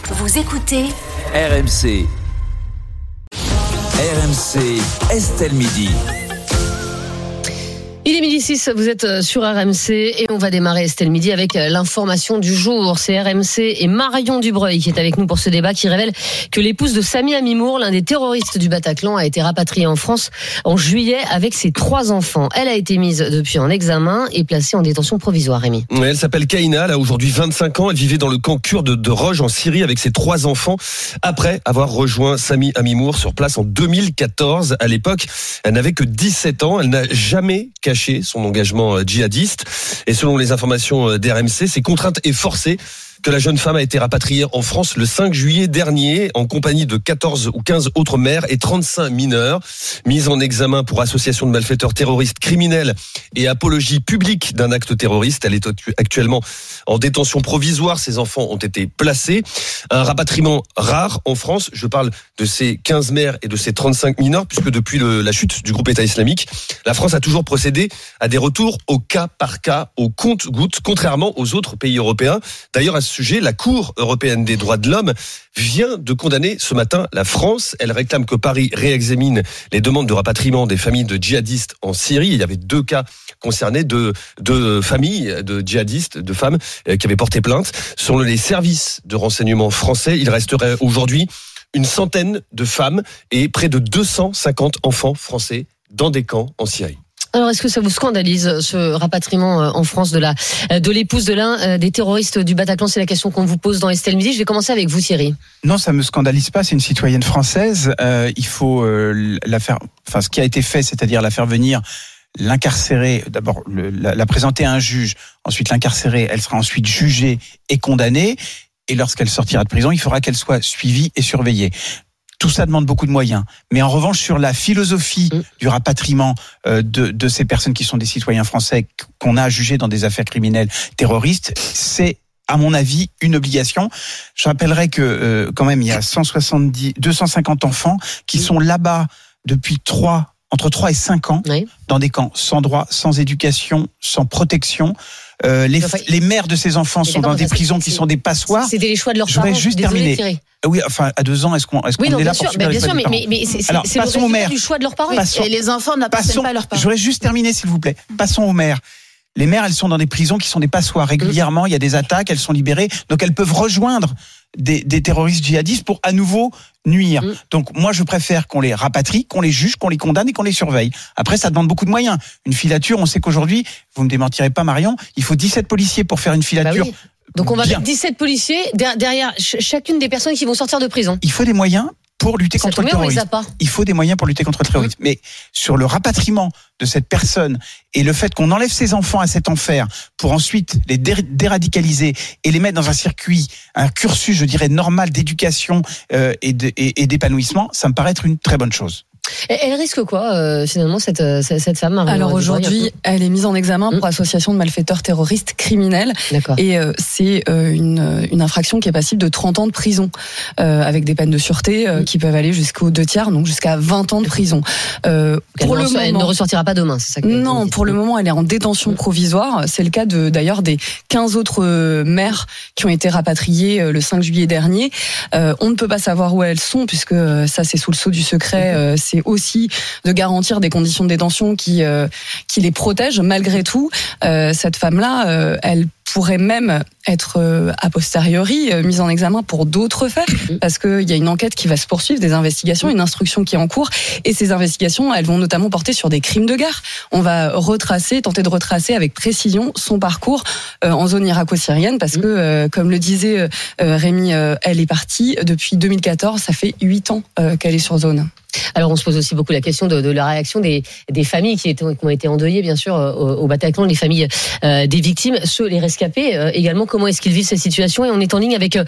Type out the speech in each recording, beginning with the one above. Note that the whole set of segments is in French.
Vous écoutez RMC. RMC, Estelle Midi. Il est 12h06, vous êtes sur RMC et on va démarrer Estelle Midi avec l'information du jour. C'est RMC et Marion Dubreuil qui est avec nous pour ce débat qui révèle que l'épouse de Samy Amimour, l'un des terroristes du Bataclan, a été rapatriée en France en juillet avec ses 3 enfants. Elle a été mise depuis en examen et placée en détention provisoire, Rémi. Elle s'appelle Kaina, elle a aujourd'hui 25 ans. Elle vivait dans le camp kurde de Roj en Syrie avec ses 3 enfants après avoir rejoint Samy Amimour sur place en 2014. À l'époque, elle n'avait que 17 ans. Elle n'a jamais caché son engagement djihadiste. Et selon les informations d'RMC, c'est contrainte et forcée que la jeune femme a été rapatriée en France le 5 juillet dernier en compagnie de 14 ou 15 autres mères et 35 mineurs. Mise en examen pour association de malfaiteurs terroristes criminels et apologie publique d'un acte terroriste. Elle est actuellement en détention provisoire. Ses enfants ont été placés. Un rapatriement rare en France. Je parle de ces 15 mères et de ces 35 mineurs puisque depuis la chute du groupe État islamique, la France a toujours procédé à des retours au cas par cas, au compte-gouttes, contrairement aux autres pays européens. D'ailleurs, à ce sujet, la Cour européenne des droits de l'homme vient de condamner ce matin la France. Elle réclame que Paris réexamine les demandes de rapatriement des familles de djihadistes en Syrie. Il y avait 2 cas concernés de familles de djihadistes, de femmes qui avaient porté plainte. Selon les services de renseignement français, il resterait aujourd'hui une centaine de femmes et près de 250 enfants français dans des camps en Syrie. Alors, est-ce que ça vous scandalise, ce rapatriement en France de l'épouse de l'un des terroristes du Bataclan? C'est la question qu'on vous pose dans Estelle Midi. Je vais commencer avec vous, Thierry. Non, ça me scandalise pas. C'est une citoyenne française. Il faut la faire. Enfin, ce qui a été fait, c'est-à-dire la faire venir, l'incarcérer. D'abord, la présenter à un juge. Ensuite, l'incarcérer. Elle sera ensuite jugée et condamnée. Et lorsqu'elle sortira de prison, il faudra qu'elle soit suivie et surveillée. Tout ça demande beaucoup de moyens. Mais en revanche, sur la philosophie du rapatriement de ces personnes qui sont des citoyens français qu'on a jugés dans des affaires criminelles terroristes, c'est, à mon avis, une obligation. Je rappellerai que quand même, il y a 250 enfants qui sont là-bas depuis entre 3 et 5 ans, dans des camps sans droit, sans éducation, sans protection. Les mères de ces enfants sont dans des prisons qui sont des passoires. C'était les choix de leurs parents. Je voudrais juste terminer. Oui, enfin, à 2 ans, est-ce qu'on est là pour subir les choix des parents ? Mais c'est le résultat du choix de leurs parents. Et les enfants n'appartiennent pas à leurs parents. Je voudrais juste terminer, s'il vous plaît. Passons aux mères. Les mères, elles sont dans des prisons qui sont des passoires. Régulièrement, il y a des attaques, elles sont libérées. Donc, elles peuvent rejoindre des terroristes djihadistes pour à nouveau nuire. Donc, moi, je préfère qu'on les rapatrie, qu'on les juge, qu'on les condamne et qu'on les surveille. Après, ça demande beaucoup de moyens. Une filature, on sait qu'aujourd'hui, vous me démentirez pas, Marion, il faut 17 policiers pour faire une filature. Bah oui. Donc, on va mettre 17 policiers derrière chacune des personnes qui vont sortir de prison. Il faut des moyens pour lutter contre le terrorisme. Il faut des moyens pour lutter contre le terrorisme. Mais sur le rapatriement de cette personne et le fait qu'on enlève ses enfants à cet enfer pour ensuite les déradicaliser et les mettre dans un circuit, un cursus, je dirais, normal d'éducation et d'épanouissement, ça me paraît être une très bonne chose. Elle risque quoi, finalement, cette femme, Marion? Alors aujourd'hui, elle est mise en examen pour association de malfaiteurs terroristes criminels. D'accord. Et c'est une infraction qui est passible de 30 ans de prison, avec des peines de sûreté qui peuvent aller jusqu'aux 2/3, donc jusqu'à 20 ans de prison. Elle ne ressortira pas demain, c'est ça que Non, pour le moment, elle est en détention provisoire. C'est le cas d'ailleurs des 15 autres mères qui ont été rapatriées le 5 juillet dernier. On ne peut pas savoir où elles sont, puisque ça, c'est sous le sceau du secret. C'est aussi de garantir des conditions de détention qui les protègent malgré tout. Cette femme-là, elle pourrait même être a posteriori mise en examen pour d'autres faits, parce qu'il y a une enquête qui va se poursuivre, des investigations, une instruction qui est en cours, et ces investigations, elles vont notamment porter sur des crimes de guerre. On va tenter de retracer avec précision son parcours en zone irako-syrienne, parce que, comme le disait Rémi, elle est partie depuis 2014, ça fait 8 ans qu'elle est sur zone. Alors on se pose aussi beaucoup la question de la réaction des familles qui ont été endeuillées, bien sûr, au Bataclan, les familles des victimes, les rescapés également. Comment est-ce qu'ils vivent cette situation? Et on est en ligne avec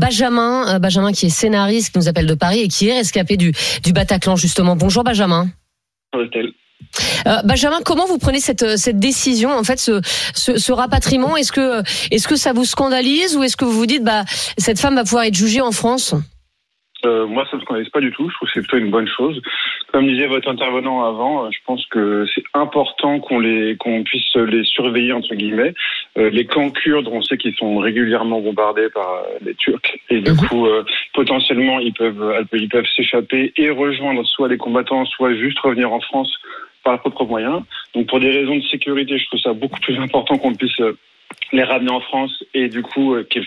Benjamin qui est scénariste, qui nous appelle de Paris et qui est rescapé du Bataclan, justement. Bonjour Benjamin. Bonjour. Benjamin, comment vous prenez cette décision, en fait, ce rapatriement? Est-ce que ça vous scandalise, ou est-ce que vous vous dites cette femme va pouvoir être jugée en France? Moi, ça ne me scandalise pas du tout. Je trouve que c'est plutôt une bonne chose Comme disait votre intervenant avant, je pense que c'est important qu'on puisse les surveiller entre guillemets. Les camps kurdes, on sait qu'ils sont régulièrement bombardés par les Turcs et du coup potentiellement ils peuvent s'échapper et rejoindre soit les combattants, soit juste revenir en France par leurs propres moyens. Donc pour des raisons de sécurité, je trouve ça beaucoup plus important qu'on puisse les ramener en France et du coup qu'ils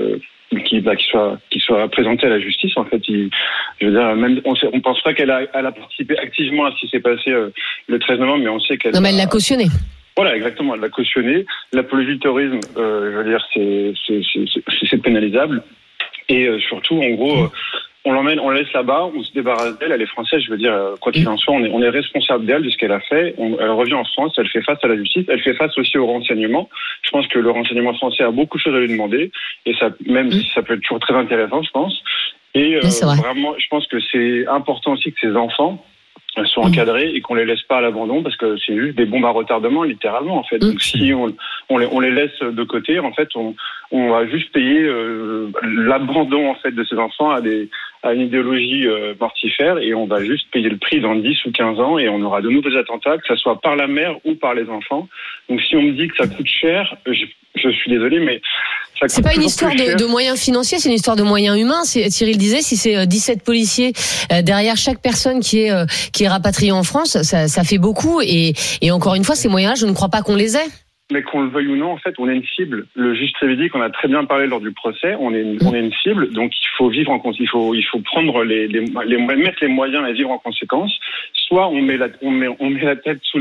soient présentés à la justice. En fait, je veux dire, même on pense pas qu'elle a participé activement à ce qui s'est passé le 13 novembre, mais on sait qu'elle. Non, mais elle l'a cautionné. Voilà, exactement, elle l'a cautionné. L'apologie du terrorisme, je veux dire, c'est pénalisable. Et surtout, en gros, on l'emmène, on la laisse là-bas, on se débarrasse d'elle, elle est française, je veux dire, quoi qu'il en soit, on est responsable d'elle, de ce qu'elle a fait, elle revient en France, elle fait face à la justice, elle fait face aussi au renseignement. Je pense que le renseignement français a beaucoup de choses à lui demander, et ça, même si ça peut être toujours très intéressant, je pense. Et vraiment, je pense que c'est important aussi que ces enfants sont encadrés et qu'on les laisse pas à l'abandon parce que c'est juste des bombes à retardement littéralement en fait. Donc si on les laisse de côté, en fait on va juste payer l'abandon en fait de ces enfants à une idéologie mortifère et on va juste payer le prix dans 10 ou 15 ans et on aura de nouveaux attentats, que ça soit par la mère ou par les enfants. Donc si on me dit que ça coûte cher, je suis désolé, mais ça coûte. C'est pas une histoire de moyens financiers, c'est une histoire de moyens humains. Cyril disait, si c'est 17 policiers derrière chaque personne qui est rapatriée en France, ça fait beaucoup. Et encore une fois, ces moyens-là, je ne crois pas qu'on les ait. Mais qu'on le veuille ou non, en fait, on est une cible. Le juge Trévidic, on a très bien parlé lors du procès, on est une cible, donc il faut vivre en conséquence, il faut prendre mettre les moyens et vivre en conséquence. Soit on met la tête sous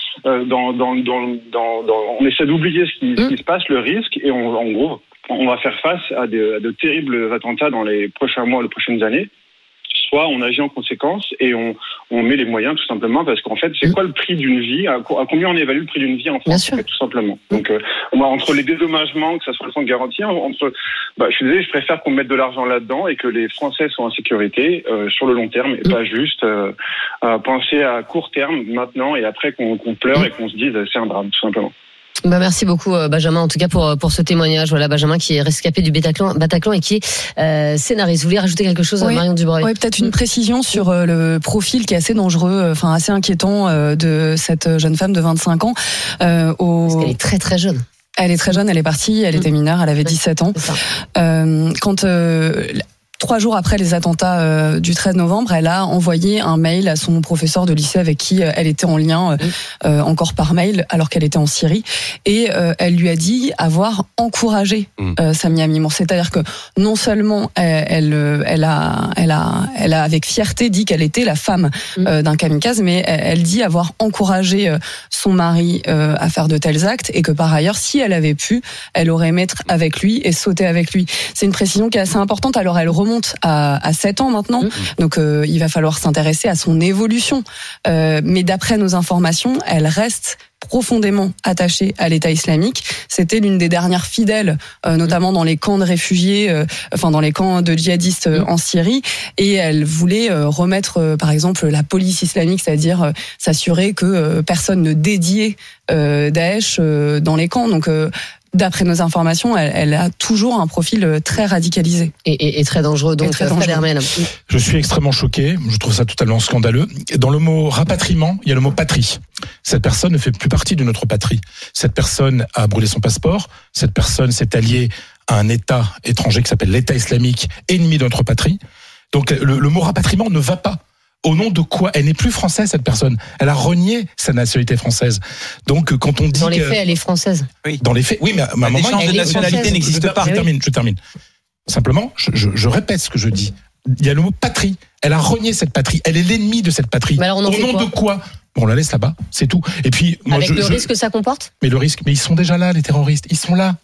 on essaie d'oublier ce qui se passe, le risque, et en gros, on va faire face à de terribles attentats dans les prochains mois, les prochaines années. Soit on agit en conséquence et on met les moyens tout simplement parce qu'en fait c'est quoi le prix d'une vie, à combien on évalue le prix d'une vie en France en fait, tout simplement. Donc entre les dédommagements, que ça soit le fonds de garantie, je suis désolé, je préfère qu'on mette de l'argent là-dedans et que les Français soient en sécurité sur le long terme et pas juste penser à court terme maintenant et après qu'on pleure et qu'on se dise c'est un drame tout simplement. Merci beaucoup Benjamin en tout cas pour ce témoignage. Voilà Benjamin qui est rescapé du Bataclan et qui est scénariste. Vous voulez rajouter quelque chose à Marion Dubreuil? Oui, peut-être une précision sur le profil qui est assez dangereux, assez inquiétant de cette jeune femme de 25 ans. Parce qu'elle est très très jeune. Elle est très jeune, elle est partie, elle était mineure, elle avait 17 ans. Quand 3 jours après les attentats du 13 novembre, elle a envoyé un mail à son professeur de lycée avec qui elle était en lien encore par mail alors qu'elle était en Syrie et elle lui a dit avoir encouragé Samia Mimour. C'est-à-dire que non seulement elle a avec fierté dit qu'elle était la femme d'un kamikaze, mais elle dit avoir encouragé son mari à faire de tels actes et que par ailleurs, si elle avait pu, elle aurait aimé être avec lui et sauter avec lui. C'est une précision qui est assez importante. Alors elle remonte à 7 ans maintenant, donc il va falloir s'intéresser à son évolution. Mais d'après nos informations, elle reste profondément attachée à l'État islamique. C'était l'une des dernières fidèles, notamment dans les camps de réfugiés, dans les camps de djihadistes en Syrie. Et elle voulait remettre, par exemple, la police islamique, c'est-à-dire s'assurer que personne ne dédiait Daesh dans les camps. Donc d'après nos informations, elle a toujours un profil très radicalisé. Et très dangereux. Donc, très dangereux. Je suis extrêmement choqué. Je trouve ça totalement scandaleux. Dans le mot rapatriement, il y a le mot patrie. Cette personne ne fait plus partie de notre patrie. Cette personne a brûlé son passeport. Cette personne s'est alliée à un État étranger qui s'appelle l'État islamique, ennemi de notre patrie. Donc, le mot rapatriement ne va pas. Au nom de quoi? Elle n'est plus française, cette personne. Elle a renié sa nationalité française. Donc, quand on dit dans les faits, elle est française. Oui. Dans les faits, oui, mais à un moment, de nationalité n'existe pas. Je termine. Simplement, je répète ce que je dis. Il y a le mot patrie. Elle a renié cette patrie. Elle est l'ennemi de cette patrie. Alors on en fait Au nom de quoi? On la laisse là-bas, c'est tout. Et puis, moi, avec le risque que ça comporte? Mais ils sont déjà là, les terroristes. Ils sont là.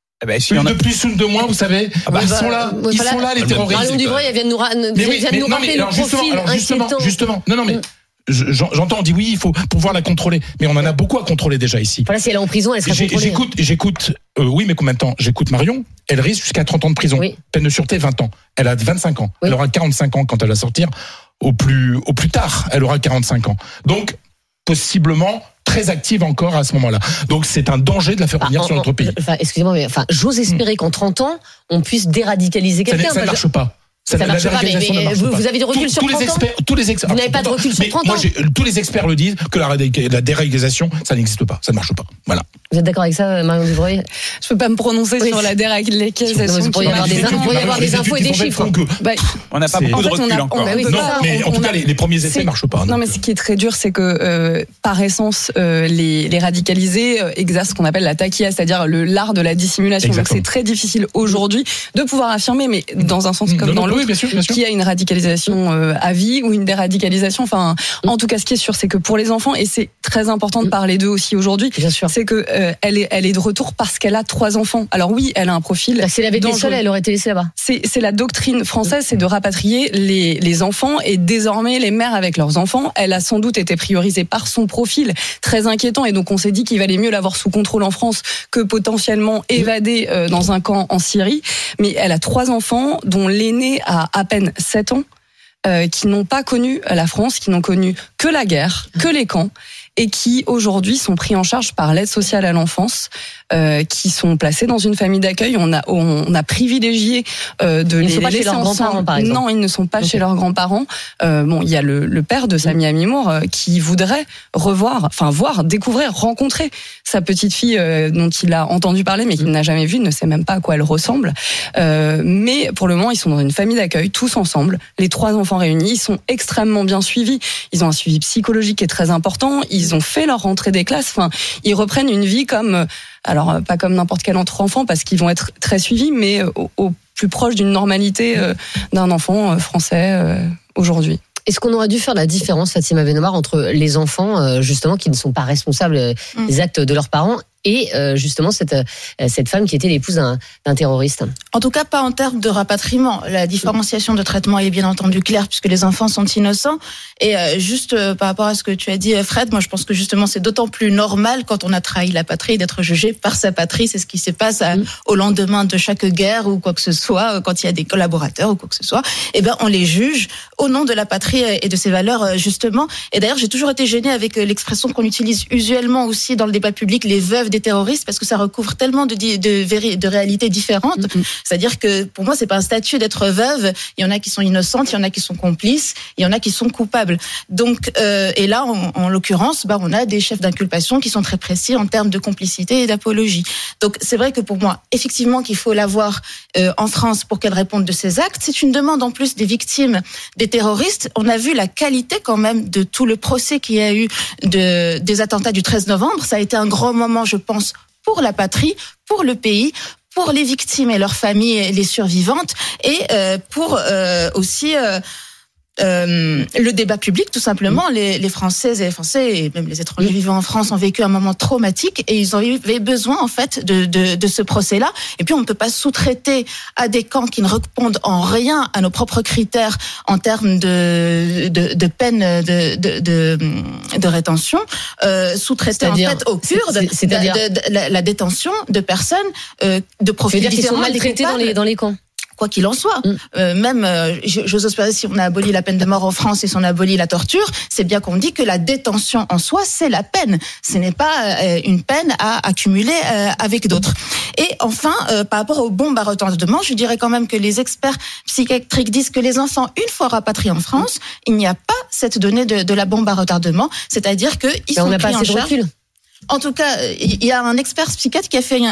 Une de plus, une de moins, vous savez. Ils sont là. Ils sont là, les terroristes. Marion Dubreuil, elle vient de nous rappeler le profil inquiétant. Justement. Non, mais j'entends, on dit oui, il faut pouvoir la contrôler. Mais on en a beaucoup à contrôler déjà ici. Voilà, si elle est en prison, elle sera contrôlée. J'écoute, oui, mais combien de temps? J'écoute Marion. Elle risque jusqu'à 30 ans de prison. Oui. Peine de sûreté, 20 ans. Elle a 25 ans. Oui. Elle aura 45 ans quand elle va sortir. Au plus tard, elle aura 45 ans. Donc, possiblement, très active encore à ce moment-là. Donc c'est un danger de la faire revenir sur notre pays. Excusez-moi, mais j'ose espérer qu'en 30 ans, on puisse déradicaliser quelqu'un. Ça ne marche pas. Ça marche pas, mais vous avez du recul sur 30 ans ? Tous les experts. Vous n'avez pas de recul sur 30 ans ? Tous les experts le disent que la dérégulation, ça n'existe pas, ça ne marche pas. Voilà. Vous êtes d'accord avec ça, Marion Dubreuil ? Je peux pas me prononcer sur la dérégulation. Il pourrait y avoir des infos et des chiffres. On n'a pas beaucoup de recul encore. Non, mais en tout cas, les premiers essais ne marchent pas. Non, mais ce qui est très dur, c'est que par essence, les radicalisés exercent ce qu'on appelle la taquilla, c'est-à-dire l'art de la dissimulation. Exactement. Donc c'est très difficile aujourd'hui de pouvoir affirmer, mais dans un sens comme dans l'autre, bien sûr. qu'il y a une radicalisation à vie ou une déradicalisation. Enfin, en tout cas, ce qui est sûr, c'est que pour les enfants, et c'est très important de parler d'eux aussi aujourd'hui, c'est que elle est de retour parce qu'elle a 3 enfants. Alors oui, elle a un profil. Si elle avait été seule, elle aurait été laissée là-bas. C'est la doctrine française, c'est de rapatrier les enfants et désormais les mères avec leurs enfants. Elle a sans doute été priorisée par son profil très inquiétant et donc on s'est dit qu'il valait mieux l'avoir sous contrôle en France que potentiellement évader dans un camp en Syrie. Mais elle a 3 enfants dont l'aîné a à peine 7 ans, qui n'ont pas connu la France, qui n'ont connu que la guerre, que les camps, et qui aujourd'hui sont pris en charge par l'aide sociale à l'enfance, qui sont placés dans une famille d'accueil. On a privilégié de les laisser chez leurs grands-parents, par exemple. Non, ils ne sont pas chez leurs grands-parents. Il y a le père de Sami Amimour qui voudrait voir, découvrir, rencontrer sa petite fille dont il a entendu parler mais qu'il n'a jamais vue, ne sait même pas à quoi elle ressemble. Mais pour le moment, ils sont dans une famille d'accueil, tous ensemble, les 3 enfants réunis. Ils sont extrêmement bien suivis. Ils ont un suivi psychologique qui est très important. Ils ont fait leur rentrée des classes. Enfin, ils reprennent une vie comme, alors pas comme n'importe quel autre enfant parce qu'ils vont être très suivis, mais au plus proche d'une normalité d'un enfant français aujourd'hui. Est-ce qu'on aurait dû faire la différence, Fatima Bennomar, entre les enfants, justement, qui ne sont pas responsables des actes de leurs parents et justement cette femme qui était l'épouse d'un terroriste? En tout cas, pas en termes de rapatriement. La différenciation de traitement est bien entendu claire puisque les enfants sont innocents. Et juste par rapport à ce que tu as dit, Fred, moi je pense que justement c'est d'autant plus normal quand on a trahi la patrie d'être jugé par sa patrie. C'est ce qui se passe au lendemain de chaque guerre ou quoi que ce soit, quand il y a des collaborateurs ou quoi que ce soit. Eh ben on les juge au nom de la patrie et de ses valeurs justement. Et d'ailleurs j'ai toujours été gênée avec l'expression qu'on utilise usuellement aussi dans le débat public, les veuves des terroristes, parce que ça recouvre tellement de réalités différentes. C'est-à-dire que pour moi c'est pas un statut d'être veuve. Il y en a qui sont innocentes, il y en a qui sont complices, il y en a qui sont coupables. Donc et là en l'occurrence on a des chefs d'inculpation qui sont très précis en termes de complicité et d'apologie. Donc c'est vrai que pour moi effectivement qu'il faut l'avoir en France pour qu'elle réponde de ses actes. C'est une demande en plus des victimes des terroristes. On a vu la qualité quand même de tout le procès qu'il y a eu des attentats du 13 novembre. Ça a été un grand moment, je pense, pour la patrie, pour le pays, pour les victimes et leurs familles et les survivantes, et pour aussi le débat public, tout simplement. Les Françaises et les Français, et même les étrangers vivant en France, ont vécu un moment traumatique et ils avaient besoin, en fait, de ce procès-là. Et puis, on ne peut pas sous-traiter à des camps qui ne répondent en rien à nos propres critères en termes de peine de rétention, sous-traiter, en fait, aux Kurdes, la détention de personnes de profils différents. Ils sont maltraités dans les camps. Quoi qu'il en soit, même j'ose espérer, si on a aboli la peine de mort en France et si on a aboli la torture, c'est bien qu'on dit que la détention en soi, c'est la peine. Ce n'est pas une peine à accumuler avec d'autres. Et enfin, par rapport aux bombes à retardement, je dirais quand même que les experts psychiatriques disent que les enfants, une fois rapatriés en France, il n'y a pas cette donnée de la bombe à retardement, c'est-à-dire qu'ils sont pris en charge. En tout cas, il y a un expert psychiatre qui a fait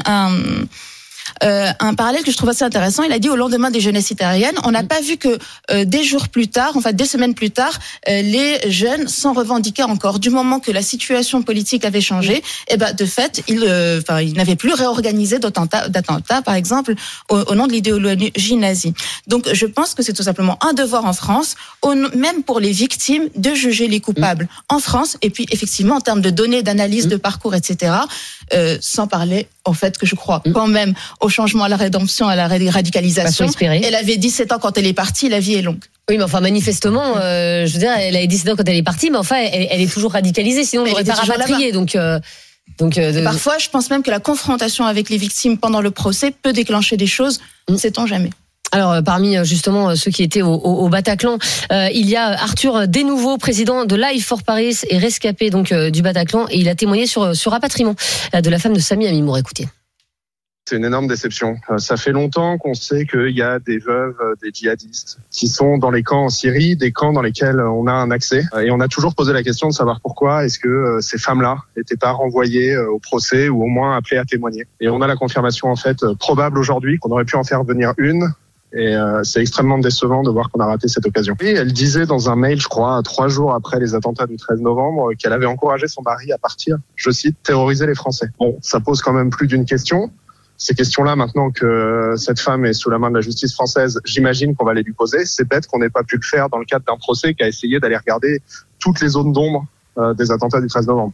un parallèle que je trouve assez intéressant. Il a dit au lendemain des jeunesses italiennes, on n'a pas vu que des jours plus tard, enfin des semaines plus tard, les jeunes s'en revendiquaient encore. Du moment que la situation politique avait changé, et ben de fait, ils n'avaient plus réorganisé d'attentats, par exemple, au nom de l'idéologie nazie. Donc je pense que c'est tout simplement un devoir en France, même pour les victimes, de juger les coupables en France. Et puis effectivement, en termes de données, d'analyse, de parcours, etc., sans parler, en fait, que je crois quand même au changement, à la rédemption, à la radicalisation. Elle avait 17 ans quand elle est partie, la vie est longue. Oui, mais enfin, manifestement, je veux dire, elle avait 17 ans quand elle est partie, mais enfin, elle est toujours radicalisée, sinon elle n'aurait pas rapatrié. Donc parfois, je pense même que la confrontation avec les victimes pendant le procès peut déclencher des choses, sait-on jamais. Alors, parmi justement ceux qui étaient au Bataclan, il y a Arthur Desnouveaux, président de Life for Paris et rescapé donc du Bataclan, et il a témoigné sur rapatriement de la femme de Sami Amimour. Écoutez. C'est une énorme déception. Ça fait longtemps qu'on sait qu'il y a des veuves, des djihadistes qui sont dans les camps en Syrie, des camps dans lesquels on a un accès. Et on a toujours posé la question de savoir pourquoi est-ce que ces femmes-là n'étaient pas renvoyées au procès ou au moins appelées à témoigner. Et on a la confirmation en fait probable aujourd'hui qu'on aurait pu en faire venir une. Et c'est extrêmement décevant de voir qu'on a raté cette occasion. Et elle disait dans un mail, je crois, 3 jours après les attentats du 13 novembre, qu'elle avait encouragé son mari à partir, je cite, terroriser les Français. Bon, ça pose quand même plus d'une question. Ces questions-là, maintenant que cette femme est sous la main de la justice française, j'imagine qu'on va les lui poser. C'est bête qu'on n'ait pas pu le faire dans le cadre d'un procès qui a essayé d'aller regarder toutes les zones d'ombre des attentats du 13 novembre.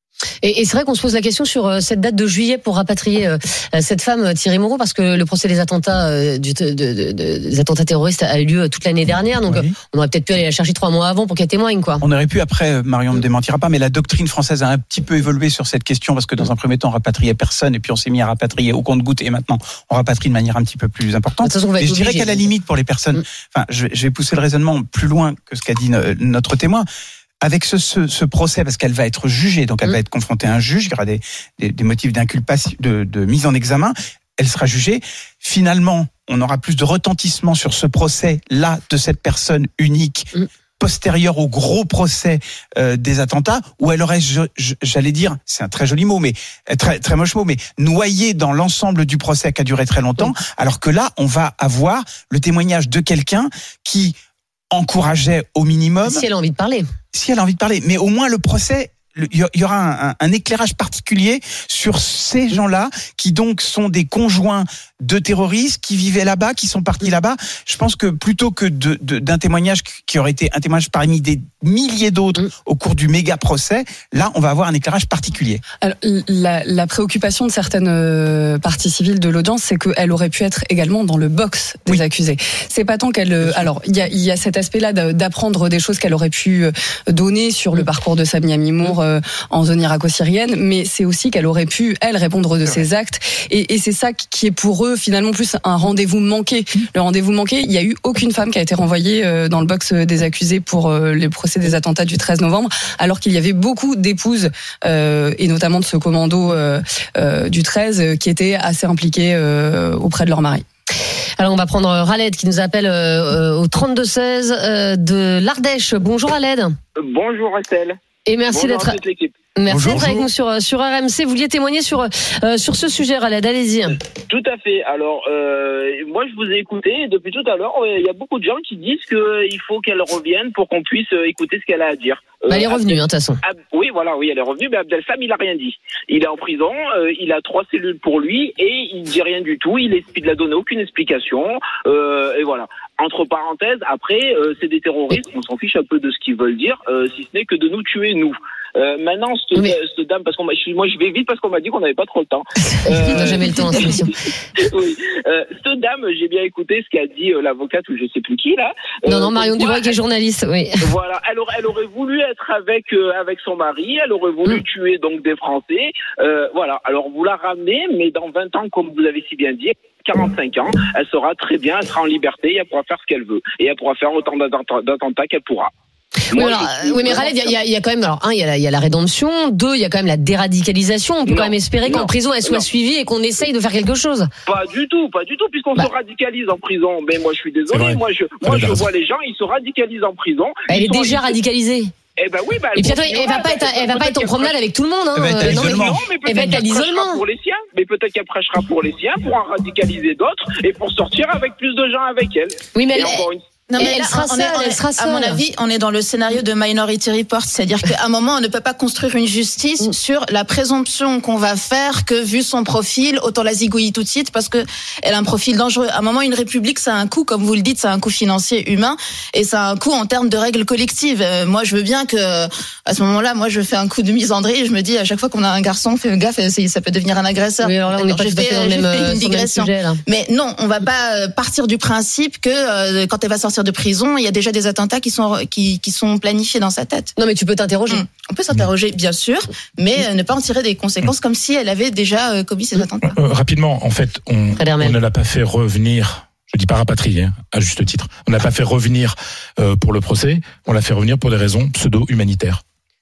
Et c'est vrai qu'on se pose la question sur cette date de juillet pour rapatrier cette femme, Thierry Moreau, parce que le procès des attentats des attentats terroristes a eu lieu toute l'année dernière, donc oui. On aurait peut-être pu aller la chercher 3 mois avant pour qu'elle témoigne, quoi. On aurait pu, après, Marion ne me démentira pas, mais la doctrine française a un petit peu évolué sur cette question, parce que dans un premier temps, on rapatriait personne, et puis on s'est mis à rapatrier au compte-gouttes, et maintenant, on rapatrie de manière un petit peu plus importante. Et je dirais qu'à la limite, pour les personnes, enfin, je vais pousser le raisonnement plus loin que ce qu'a dit notre témoin. Avec ce procès, parce qu'elle va être jugée, donc elle va être confrontée à un juge, il y aura des motifs d'inculpation, de mise en examen, elle sera jugée. Finalement, on aura plus de retentissement sur ce procès-là de cette personne unique, postérieure au gros procès des attentats, où elle aurait, j'allais dire, c'est un très joli mot, mais très très moche mot, mais noyé dans l'ensemble du procès qui a duré très longtemps, alors que là, on va avoir le témoignage de quelqu'un qui encourageait au minimum. Si elle a envie de parler. Si elle a envie de parler, mais au moins le procès, il y aura un éclairage particulier sur ces gens-là qui donc sont des conjoints de terroristes qui vivaient là-bas, qui sont partis là-bas. Je pense que plutôt que d'un témoignage qui aurait été un témoignage parmi des milliers d'autres au cours du méga procès, là on va avoir un éclairage particulier. Alors, la préoccupation de certaines parties civiles de l'audience, c'est qu'elle aurait pu être également dans le box des accusés. C'est pas tant qu'elle. Alors il y a cet aspect-là d'apprendre des choses qu'elle aurait pu donner sur le parcours de Samia Mimour en zone irako-syrienne, mais c'est aussi qu'elle aurait pu, elle, répondre de ses actes, et c'est ça qui est pour eux finalement plus un rendez-vous manqué. Le rendez-vous manqué, il n'y a eu aucune femme qui a été renvoyée dans le box des accusés pour les procès des attentats du 13 novembre, alors qu'il y avait beaucoup d'épouses, et notamment de ce commando du 13, qui étaient assez impliquées auprès de leur mari. Alors on va prendre Raled qui nous appelle au 32-16 de l'Ardèche. Bonjour Raled. Bonjour Estelle. Et merci d'être à toute l'équipe. Merci d'être avec nous sur RMC. Vous vouliez témoigner sur ce sujet, Raled, allez-y. Tout à fait. Alors, moi, je vous ai écouté et depuis tout à l'heure, il y a beaucoup de gens qui disent qu'il faut qu'elle revienne pour qu'on puisse écouter ce qu'elle a à dire. Elle est revenue, de toute façon. Oui, voilà, oui, elle est revenue, mais Abdel-Sam, il a rien dit. Il est en prison, il a 3 cellules pour lui et il dit rien du tout. Il a donné aucune explication, et voilà. Entre parenthèses, après, c'est des terroristes, on s'en fiche un peu de ce qu'ils veulent dire, si ce n'est que de nous tuer, nous. Maintenant, cette dame, parce moi je vais vite parce qu'on m'a dit qu'on n'avait pas trop le temps. On n'a jamais le temps, cette émission. Oui. Cette dame, j'ai bien écouté ce qu'a dit l'avocate ou je sais plus qui là. Non, Marion Dubreuil qui est journaliste, oui. Voilà, elle aurait voulu être avec son mari, elle aurait voulu tuer donc des Français. Voilà, alors vous la ramenez, mais dans 20 ans, comme vous avez si bien dit, 45 ans, elle sera très bien, elle sera en liberté, et elle pourra faire ce qu'elle veut. Et elle pourra faire autant d'attentats qu'elle pourra. Moi, oui, mais Raled, il y a quand même, alors, il y a la rédemption, 2, il y a quand même la déradicalisation. On peut quand même espérer qu'en prison, elle soit suivie et qu'on essaye de faire quelque chose. Pas du tout, puisqu'on se radicalise en prison. Mais moi, je suis désolé, moi, je vois les gens, ils se radicalisent en prison. Elle est déjà radicalisée. Eh ben oui, et puis attends, elle va pas être en promenade avec tout le monde, hein. Elle va être à l'isolement. Pour les siens, mais peut-être qu'elle prêchera pour les siens, pour en radicaliser d'autres et pour sortir avec plus de gens avec elle. Oui, mais non, mais elle sera seule. À mon avis, on est dans le scénario de Minority Report, c'est-à-dire qu'à un moment, on ne peut pas construire une justice sur la présomption qu'on va faire que, vu son profil, autant la zigouiller tout de suite parce que elle a un profil dangereux. À un moment, une république, ça a un coût, comme vous le dites, ça a un coût financier, humain, et ça a un coût en termes de règles collectives. Moi, je veux bien que, à ce moment-là, moi, je fais un coup de misandrie et je me dis, à chaque fois qu'on a un garçon, fais gaffe, ça peut devenir un agresseur. Oui, alors là, on n'est pas tout à fait dans le même sujet, là. Mais non, on va pas partir du principe que, quand elle va sortir de prison, il y a déjà des attentats qui sont planifiés dans sa tête. Non, mais tu peux t'interroger. On peut s'interroger, bien sûr, mais ne pas en tirer des conséquences comme si elle avait déjà commis ces attentats. Rapidement, en fait, on ne l'a pas fait revenir. Je dis pas rapatrier, à juste titre. On n'a pas fait revenir pour le procès. On l'a fait revenir pour des raisons pseudo-humanitaires.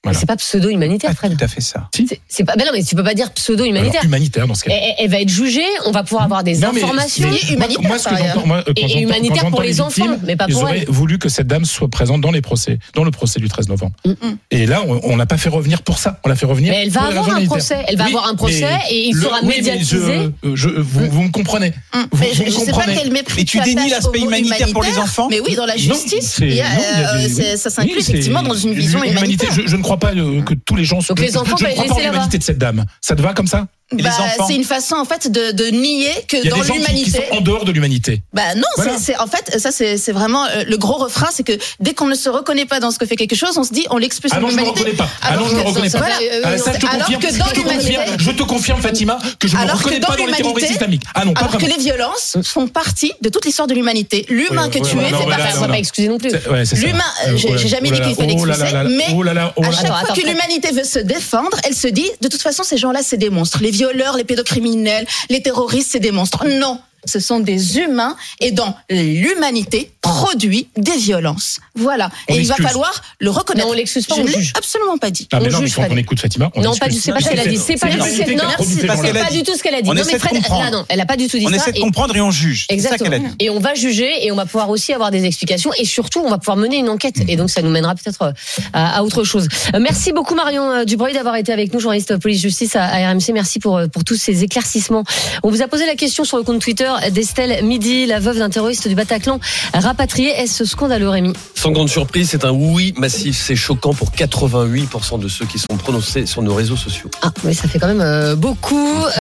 Voilà. C'est pas pseudo-humanitaire, Pas Fred. tout à fait ça. C'est pas. Ben non, mais tu peux pas dire pseudo-humanitaire. Alors, humanitaire dans ce cas. Elle va être jugée. On va pouvoir avoir des informations. humanitaire, Moi, ce que par ailleurs. j'entends, moi, quand Et j'entends- humanitaire quand pour j'entends les enfants, victimes, mais pas ils pour auraient elle. voulu que cette dame soit présente dans le procès du 13 novembre. Et là, on l'a pas fait revenir pour ça. On l'a fait revenir. Mais elle va pour des avoir raisons un humanitaires. procès. Elle va avoir un procès et il sera médiatisé. Vous me comprenez. Mais je me ne sais pas comprenez. quel mépris Mais tu attaches dénies l'aspect au mot humanitaire pour les enfants. Mais oui, dans la justice, Non, il y a, non, il y a des- ça s'inclut oui, effectivement c'est- dans une vision l'humanité. humanitaire. Je ne crois pas que tous les gens. Donc les enfants, je va ne les crois pas en laisser là-bas. l'humanité de cette dame. Ça te va comme ça? Et les enfants C'est une façon en fait de nier que Il y a dans des gens qui l'humanité. sont en dehors de l'humanité. Bah non, Voilà. c'est en fait ça c'est vraiment le gros refrain, c'est que dès qu'on ne se reconnaît pas dans ce que fait quelque chose, on se dit on l'expulse Ah de non, je ne me l'humanité. reconnais pas. Ah Alors non, je ne me que- reconnais pas. voilà, Ça, je te alors confirme. que dans l'humanité, Je te confirme, Fatima, que je ne me Alors que reconnais dans pas dans les terroristes l'humanité, islamiques. Ah non, pas alors que vraiment. les violences font partie de toute l'histoire de l'humanité. L'humain que tu es, non, c'est voilà, pas On va pas excuser non plus. Ouais, c'est ça. L'humain, j'ai jamais dit qu'il fallait excuser, mais à chaque Attends, fois que Fred. l'humanité veut se défendre, elle se dit, de toute façon, ces gens-là, c'est des monstres. Les violeurs, les pédocriminels, les terroristes, c'est des monstres. Non. Ce sont des humains et dans l'humanité produit des violences. Voilà. On Et il va l'excuse. falloir le reconnaître. Non, on l'excuse pas, Je on ne l'ai juge. absolument pas dit. Ah, mais On non, mais juge, quand Fred. on écoute Fatima, on Non, pas excuse. c'est pas ce qu'elle a dit. C'est pas du tout l'humanité ce qui non, a produit ces parce gens-là. qu'elle a pas dit. du tout ce qu'elle a dit. On Non, essaie mais de Fred, comprendre. là, non, elle a pas du tout dit On ça. essaie de Et- comprendre et on juge. C'est ça Exactement. qu'elle a dit. Et on va juger et on va pouvoir aussi avoir des explications et surtout on va pouvoir mener une enquête et donc ça nous mènera peut-être à autre chose. Merci beaucoup Marion Dubreuil d'avoir été avec nous, journaliste police-justice à RMC. Merci pour tous ces éclaircissements. On vous a posé la question sur le compte Twitter d'Estelle Midi, la veuve d'un terroriste du Bataclan rapatrié. Est-ce scandaleux, Rémi? Sans grande surprise, c'est un oui massif. C'est choquant pour 88% de ceux qui sont prononcés sur nos réseaux sociaux. Ah, mais ça fait quand même beaucoup.